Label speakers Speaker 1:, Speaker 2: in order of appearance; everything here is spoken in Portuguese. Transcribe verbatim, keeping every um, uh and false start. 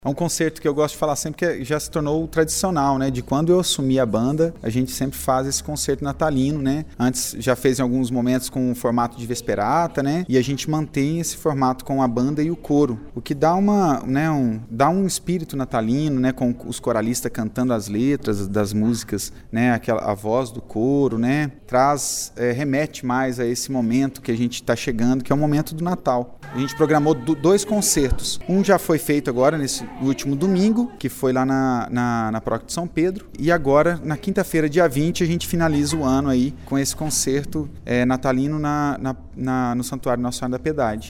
Speaker 1: É um concerto que eu gosto de falar sempre que já se tornou tradicional, né? De quando eu assumi a banda, a gente sempre faz esse concerto natalino, né? Antes já fez em alguns momentos com o formato de vesperata, né? E a gente mantém esse formato com a banda e o coro, o que dá uma, né, um, dá um espírito natalino, né? Com os coralistas cantando as letras das músicas, né? Aquela, a voz do coro, né? Traz, é, remete mais a esse momento que a gente está chegando, que é o momento do Natal. A gente programou do, dois concertos. Um já foi feito agora nesse último domingo, que foi lá na, na, na Paróquia de São Pedro. E agora, na quinta-feira, dia vinte, a gente finaliza o ano aí com esse concerto é, natalino na, na, na, no Santuário Nossa Senhora da Piedade.